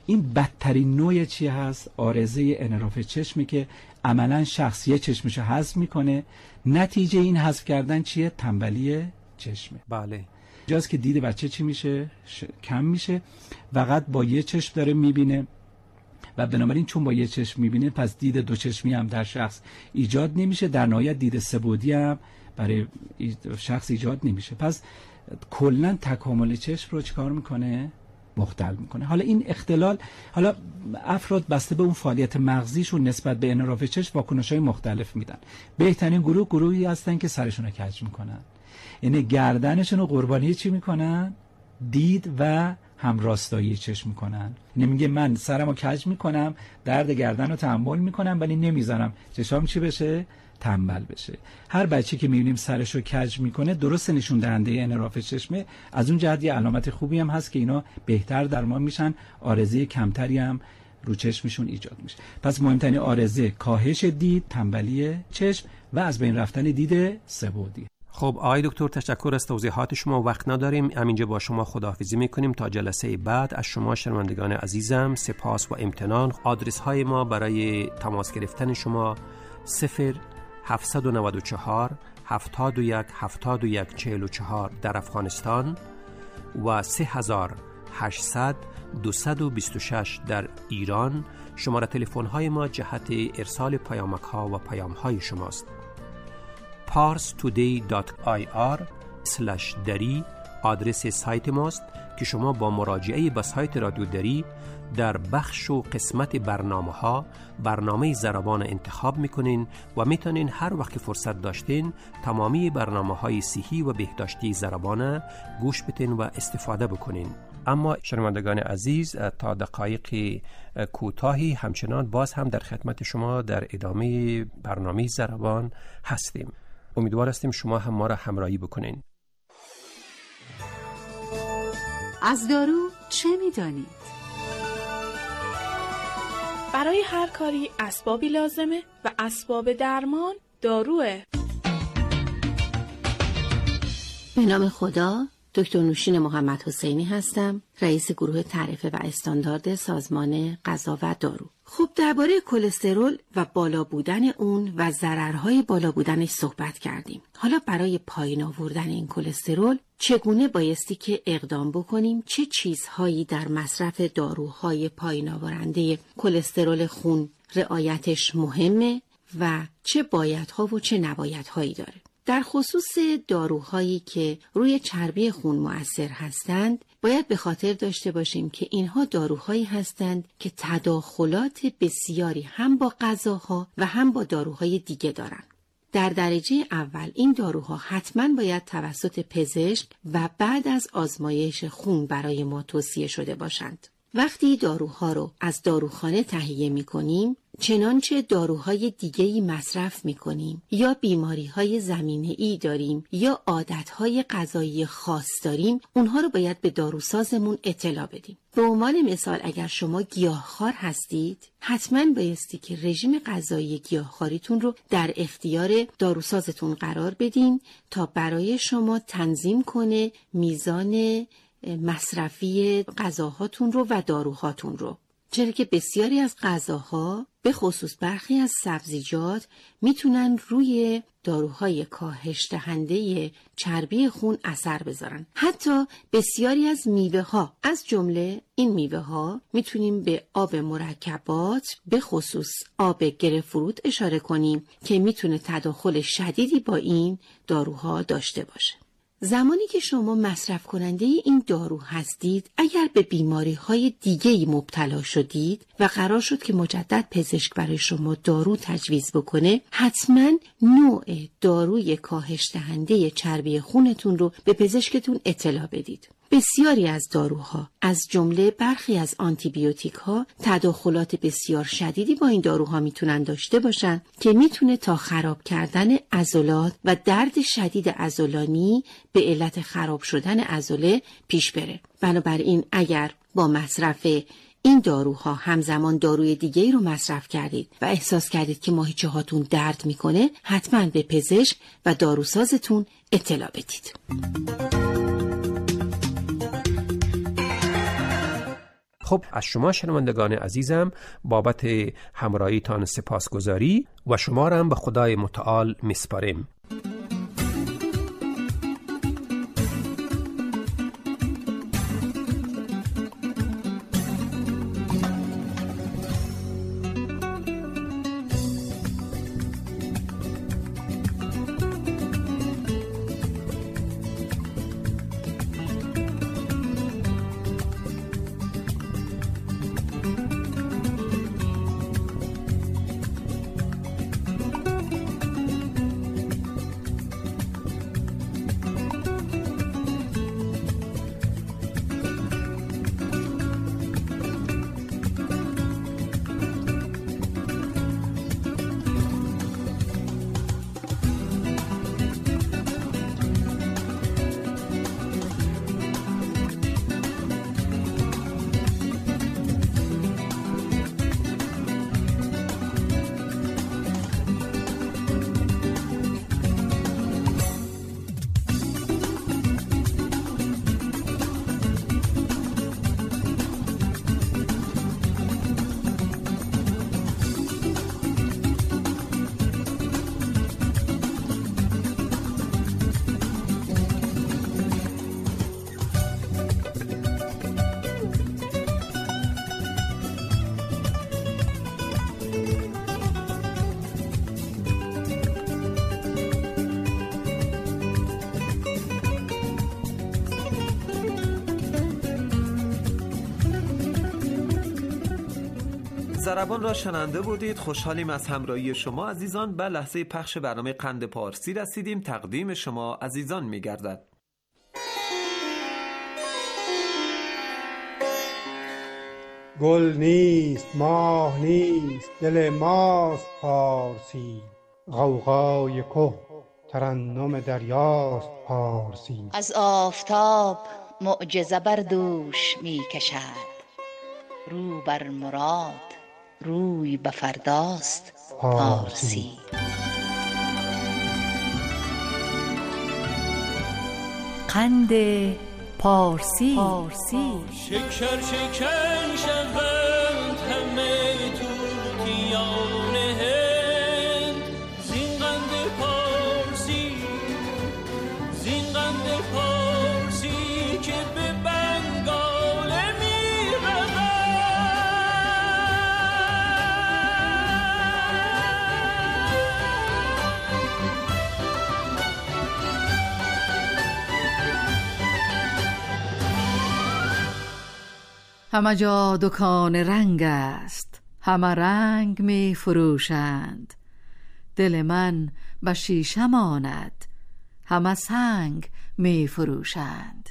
Speaker 9: این بدترین نوع چی هست؟ عارضه انحراف چشمی که عملا شخصیه چشمشو حذف میکنه. نتیجه این حذف کردن چیه؟ تنبلی چشمه.
Speaker 8: بله.
Speaker 9: جاست که دید بچه چی میشه؟ کم میشه، فقط با یه چشم داره میبینه و بنابراین چون با یه چشم میبینه پس دید دو چشمی هم در شخص ایجاد نمیشه، در نهایت دید سه‌بعدی هم برای شخص ایجاد نمیشه. پس کلا تکامل چشم رو چیکار میکنه؟ مختل میکنه. حالا این اختلال، حالا افراد بسته به اون فعالیت مغزیشون نسبت به انحراف چشم واکنش‌های مختلف میدن. بهترین گروهی هستن که سرشون رو کج میکنن، یعنی گردنشون رو قربانی چی میکنن؟ دید و همراستایی چشم میکنن. یعنی میگه من سرمو کج میکنم، درد گردن رو تحمل میکنم ولی نمیذارم چشام چی بشه؟ تنبل بشه. هر بچه که میبینیم سرشو کج میکنه درست نشون دهنده انحراف چشمه. از اون جهت یه علامت خوبی هم هست که اینا بهتر درمان میشن، عارضه کمتری هم رو چشمشون ایجاد میشه. پس مهمترین عارضه کاهش دید، تنبلی چشم و از بین رفتن دید سه‌بعدی.
Speaker 8: خب آقای دکتر تشکر از توضیحات شما. وقت نداریم، همینجا با شما خداحافظی میکنیم تا جلسه بعد. از شما شنوندگان عزیزم سپاس و امتنان. آدرس های ما برای تماس گرفتن شما 0794 71 71 44 در افغانستان و 3800 226 در ایران. شماره تلفن های ما جهت ارسال پیامک ها و پیام های شماست. parstoday.ir/dari آدرس سایت ماست که شما با مراجعه به سایت رادیو دری در بخش و قسمت برنامه ضربان انتخاب میکنین و میتونین هر وقت فرصت داشتین تمامی برنامه‌های صحی و بهداشتی ضربان گوش بدین و استفاده بکنین. اما شنوندگان عزیز، تا دقایق کوتاهی همچنان باز هم در خدمت شما در ادامه برنامه ضربان هستیم. امیدوار هستیم شما هم ما را همراهی بکنین.
Speaker 11: از دارو چه می‌دانید؟
Speaker 10: برای هر کاری اسبابی لازمه و اسباب درمان داروه.
Speaker 11: به نام خدا، دکتر نوشین محمد حسینی هستم، رئیس گروه تعرفه و استاندارد سازمان غذا و دارو. خب درباره کلسترول و بالا بودن اون و ضررهای بالا بودنش صحبت کردیم. حالا برای پایین آوردن این کلسترول چگونه بایستی که اقدام بکنیم؟ چه چیزهایی در مصرف داروهای پایین آورنده کلسترول خون رعایتش مهمه و چه بایدها و چه نبایدهایی داره؟ در خصوص داروهایی که روی چربی خون مؤثر هستند، باید به خاطر داشته باشیم که اینها داروهایی هستند که تداخلات بسیاری هم با غذاها و هم با داروهای دیگه دارند. در درجه اول این داروها حتما باید توسط پزشک و بعد از آزمایش خون برای ما توصیه شده باشند. وقتی داروها رو از داروخانه تهیه می‌کنیم، چنانچه داروهای دیگه‌ای مصرف می‌کنیم یا بیماری‌های زمینه‌ای داریم یا عادت‌های غذایی خاص داریم، اونها رو باید به داروسازمون اطلاع بدیم. به عنوان مثال اگر شما گیاهخوار هستید، حتما بایستی که رژیم غذایی گیاهخواریتون رو در اختیار داروسازتون قرار بدین تا برای شما تنظیم کنه میزان مصرفی غذاهاتون رو و داروهاتون رو. چرا که بسیاری از غذاها به خصوص برخی از سبزیجات میتونن روی داروهای کاهش دهنده چربی خون اثر بذارن. حتی بسیاری از میوه ها، از جمله این میوه ها میتونیم به آب مرکبات به خصوص آب گرفروت اشاره کنیم که میتونه تداخل شدیدی با این داروها داشته باشه. زمانی که شما مصرف کننده این دارو هستید، اگر به بیماری‌های دیگه‌ای مبتلا شدید و قرار شد که مجدد پزشک برای شما دارو تجویز بکنه، حتما نوع داروی کاهش دهنده چربی خونتون رو به پزشکتون اطلاع بدید. بسیاری از داروها، از جمله برخی از آنتیبیوتیک ها، تداخلات بسیار شدیدی با این داروها میتونن داشته باشن که میتونه تا خراب کردن عضلات و درد شدید عضلانی به علت خراب شدن عضله پیش بره. بنابراین اگر با مصرف این داروها همزمان داروی دیگه‌ای رو مصرف کردید و احساس کردید که ماهیچه هاتون درد میکنه، حتما به پزشک و داروسازتون اطلاع بدید.
Speaker 8: خب از شما شنوندگان عزیزم بابت همراهیتان سپاسگزاری و شما را هم به خدای متعال میسپاریم.
Speaker 1: ضربان را شنونده بودید. خوشحالیم از همراهی شما عزیزان. به لحظه پخش برنامه قند پارسی رسیدیم. تقدیم شما عزیزان می‌گردد.
Speaker 12: گل نیست ماه نیست دل ماست پارسی، غوغای که ترنم دریاست پارسی.
Speaker 13: از آفتاب معجزه بر دوش می کشد، رو بر مراد روی به فرداست پارسی.
Speaker 5: قند پارسی.
Speaker 14: شکر شکن شوند همه توتیان هند، زین قند پارسی، زین قند پارسی که به بنگال می رود.
Speaker 5: همه جا دکان رنگ است، همه رنگ می فروشند. دل من به شیشه ماند، همه سنگ می فروشند.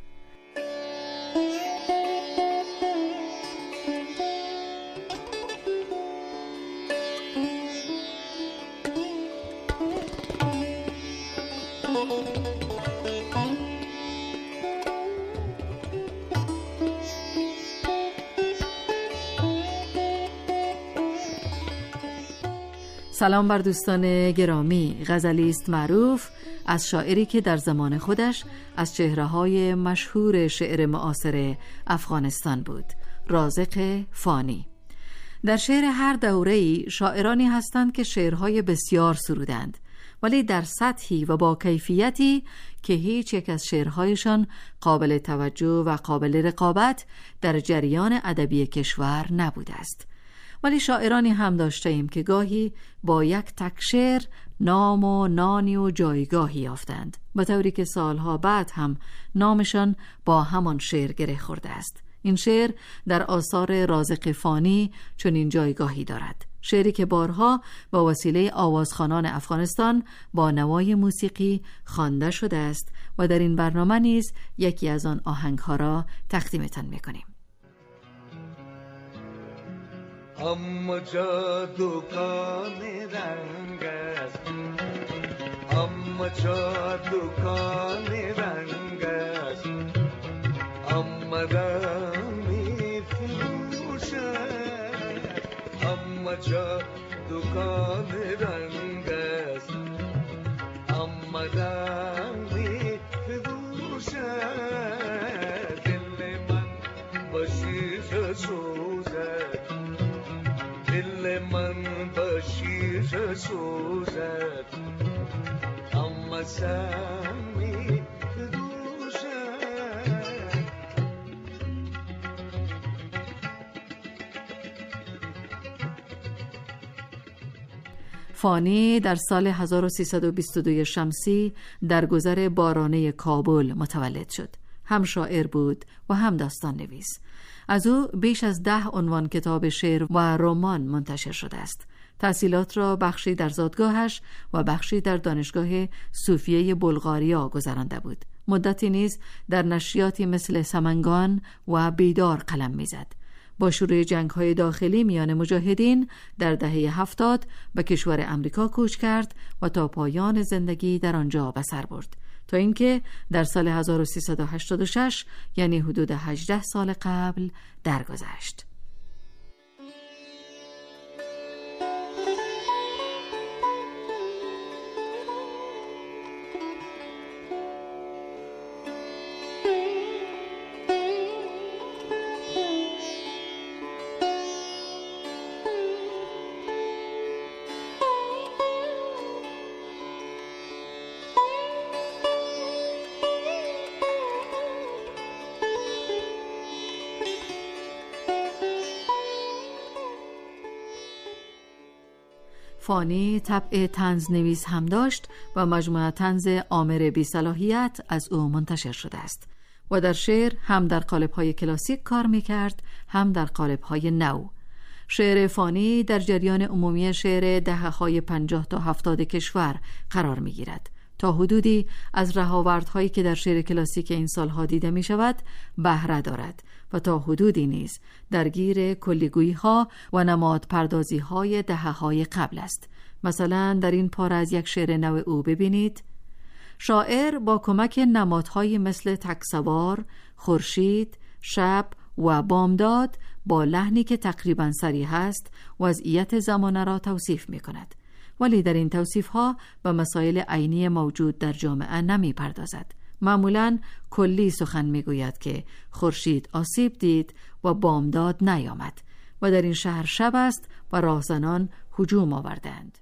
Speaker 5: سلام بر دوستان گرامی. غزلی است معروف از شاعری که در زمان خودش از چهره‌های مشهور شعر معاصر افغانستان بود، رازق فانی. در شعر هر دوره‌ای شاعرانی هستند که شعرهای بسیار سرودند، ولی در سطحی و با کیفیتی که هیچ یک از شعرهایشان قابل توجه و قابل رقابت در جریان ادبی کشور نبوده است. ولی شاعرانی هم داشته ایم که گاهی با یک تک شعر نام و نانی و جایگاهی یافتند، به طوری که سالها بعد هم نامشان با همان شعر گره خورده است. این شعر در آثار رازق فانی چنین جایگاهی دارد، شعری که بارها با وسیله آوازخوانان افغانستان با نوای موسیقی خوانده شده است و در این برنامه نیز یکی از آن آهنگها را تقدیمتان می‌کنیم.
Speaker 15: اما جا دکان رنگ است، اما جا دکان رنگ است، اما رنگ می فروشد. اما جا دکان رنگ است، اما رنگ می فروشد. دل من با شیشه سوزد دل من به شیر سوزد اما سر می
Speaker 5: فانی در سال 1322 شمسی در گذر بارانه کابل متولد شد. هم شاعر بود و هم داستان نویس. از او بیش از 10 عنوان کتاب شعر و رمان منتشر شده است. تحصیلات را بخشی در زادگاهش و بخشی در دانشگاه صوفیه بلغاریا گذرانده بود. مدتی نیز در نشریاتی مثل سمنگان و بیدار قلم میزد. با شروع جنگ‌های داخلی میان مجاهدین در دهه 70 به کشور امریکا کوچ کرد و تا پایان زندگی در آنجا به سر برد، تا اینکه در سال 1386 یعنی حدود 18 سال قبل درگذشت. فانی طبع طنز نویس هم داشت و مجموعه طنز آمر بی صلاحیت از او منتشر شده است و در شعر هم در قالب‌های کلاسیک کار می‌کرد، هم در قالب‌های نو. شعر فانی در جریان عمومی شعر دهه‌های 50 تا 70 کشور قرار می‌گیرد. تا حدودی از رهاوردهایی که در شعر کلاسیک این سالها دیده می‌شود بهره دارد و تا حدودی نیز درگیر کلیگویی‌ها و نمادپردازی‌های دهه‌های قبل است. مثلا در این پاره از یک شعر نو او ببینید: شاعر با کمک نمادهایی مثل تکسوار، خورشید، شب و بامداد با لحنی که تقریباً صریح است وضعیت زمانه را توصیف می‌کند، ولی در این توصیف‌ها به مسائل عینی موجود در جامعه نمی‌پردازد. معمولاً کلی سخن می‌گوید که خورشید آسیب دید و بامداد نیامد و در این شهر شب است و راهزنان هجوم آوردند.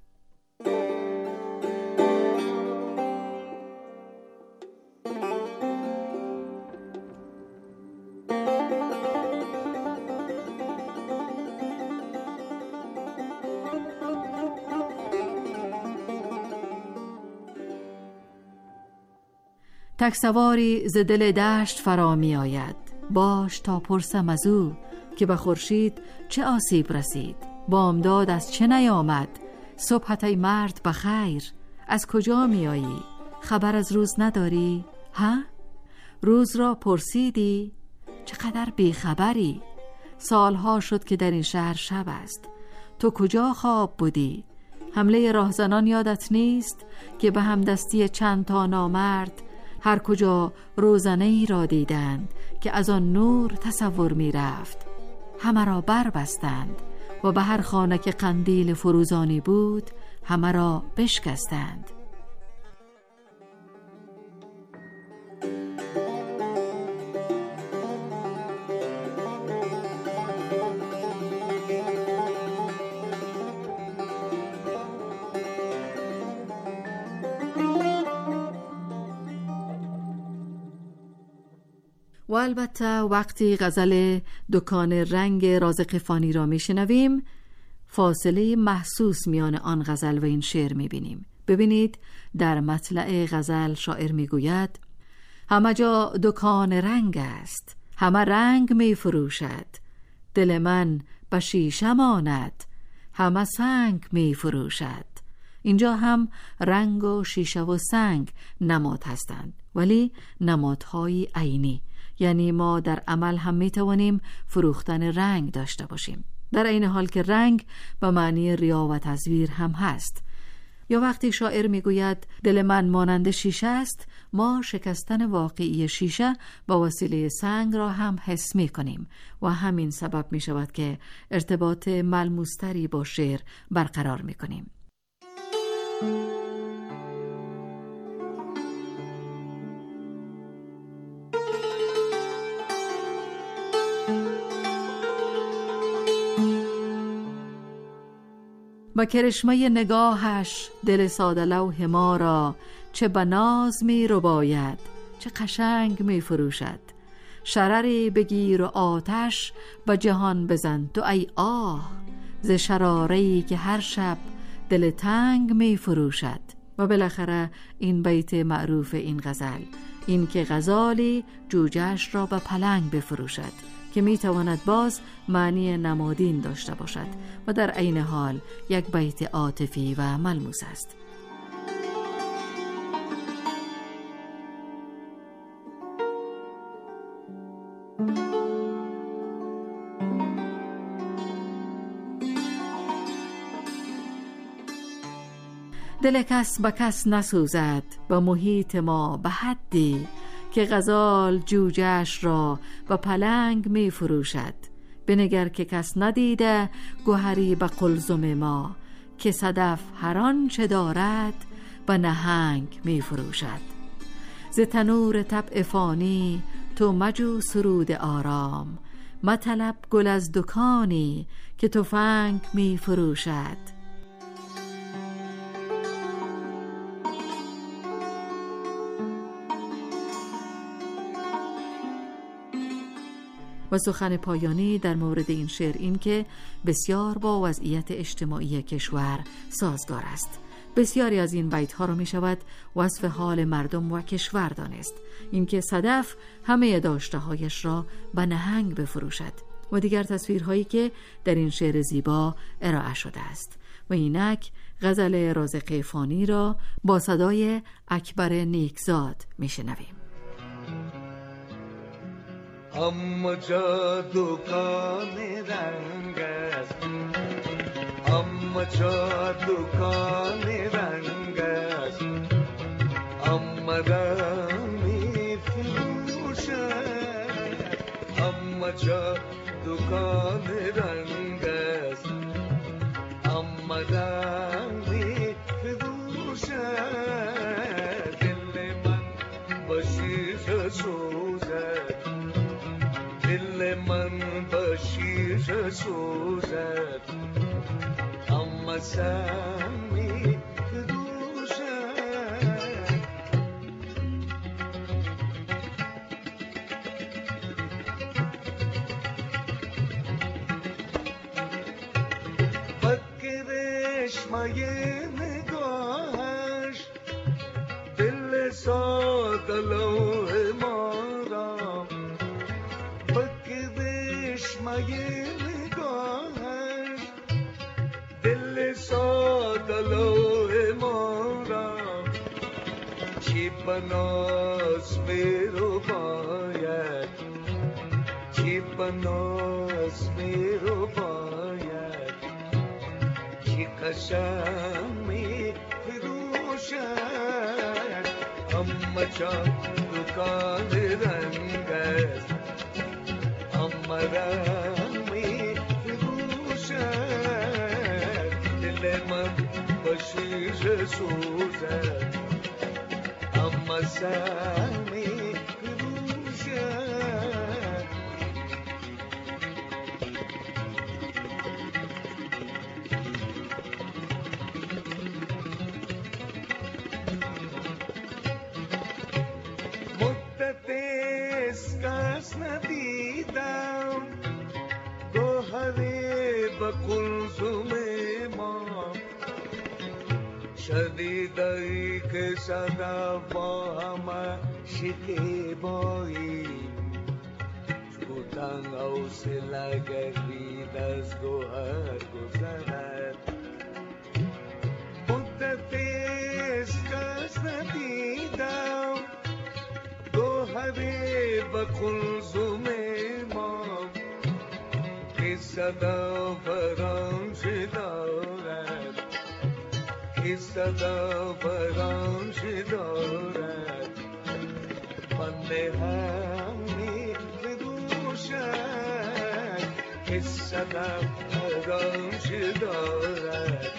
Speaker 5: تکسواری ز دل دشت فرا می آید، باش تا پرسم از او که به خورشید چه آسیب رسید. بامداد از چه نیامد، صبحت ای مرد بخیر. از کجا می آیی، خبر از روز نداری؟ ها؟ روز را پرسیدی؟ چقدر بیخبری. سالها شد که در این شهر شب است، تو کجا خواب بودی؟ حمله راهزنان یادت نیست که به همدستی چند تا نامرد هر کجا روزنه ای را دیدند که از آن نور تصور می رفت، همه را بربستند و به هر خانه که قندیل فروزانی بود همه را بشکستند. و البته وقتی غزل دکان رنگ رازق فانی را میشنویم فاصله محسوس میان آن غزل و این شعر میبینیم. ببینید در مطلع غزل شاعر میگوید: همه جا دکان رنگ است، همه رنگ میفروشد، دل من به شیشه ماند، همه سنگ میفروشد. اینجا هم رنگ و شیشه و سنگ نماد هستند، ولی نمادهای عینی، یعنی ما در عمل هم میتوانیم فروختن رنگ داشته باشیم، در این حال که رنگ به معنی ریا و تزویر هم هست. یا وقتی شاعر میگوید دل من مانند شیشه است، ما شکستن واقعی شیشه با وسیله سنگ را هم حس میکنیم و همین سبب میشود که ارتباط ملموستری با شعر برقرار میکنیم. و کرشمه نگاهش دل ساده لوح ما را چه بناز می رباید، چه قشنگ می فروشد. شرری بگیر و آتش و جهان بزن تو ای آه، ز شراره‌ای که هر شب دل تنگ می فروشد. و بالاخره این بیت معروف این غزل، این که غزالی جوجه‌اش را به پلنگ بفروشد، که می تواند باز معنی نمادین داشته باشد و در عین حال یک بیت عاطفی و ملموس است. دل کس به کس نسوزد، به محیط ما به حدی که غزال جوجه‌اش را به پلنگ می فروشد. بنگر که کس ندیده گوهری به قلزم ما، که صدف هر آنچه دارد به نهنگ می فروشد. ز تنور طبع فانی تو مجو سرود آرام، مطلب گل از دکانی که تفنگ می فروشد. و سخن پایانی در مورد این شعر این که بسیار با وضعیت اجتماعی کشور سازگار است. بسیاری از این بیت ها رو می شود وصف حال مردم و کشور دانست، این که صدف همه داشته هایش را به نهنگ بفروشد و دیگر تصویرهایی که در این شعر زیبا ارائه شده است. و اینک غزل رازق فانی را با صدای اکبر نیکزاد می شنویم.
Speaker 15: اما جا دکان رنگ است، اما جا دکان رنگ است، اما می فروشد. اما جا دکان رنگ است، اما می فروشد. دل من با شیشه سوزد، دل من با شیشه سوزد، اما سمی فروشد. بکرشمه نگاهش دل ساده لوح ما را، بکرشمه نگاهش دل ساده لوح ما را، چی بناز می رو باید، چی بناز می رو باید، چی قشنگ می فروشد. اما جا دکان رنگ است، اما می فروشد. دل من با شیشه سوزد، اما سمی فروشد. مدت است کس ندیدم گوهری به قلزم ما، شدیدی که صدف با همه شکیبایی، چو تنگ حوصله گردید از گوهر گذرد. مدت است کس ندیدم گوهری به قلزم ما، که صدف رنج دارد، که صدف رنج دارد، پند هم می فروشد. که صدف رنج دارد،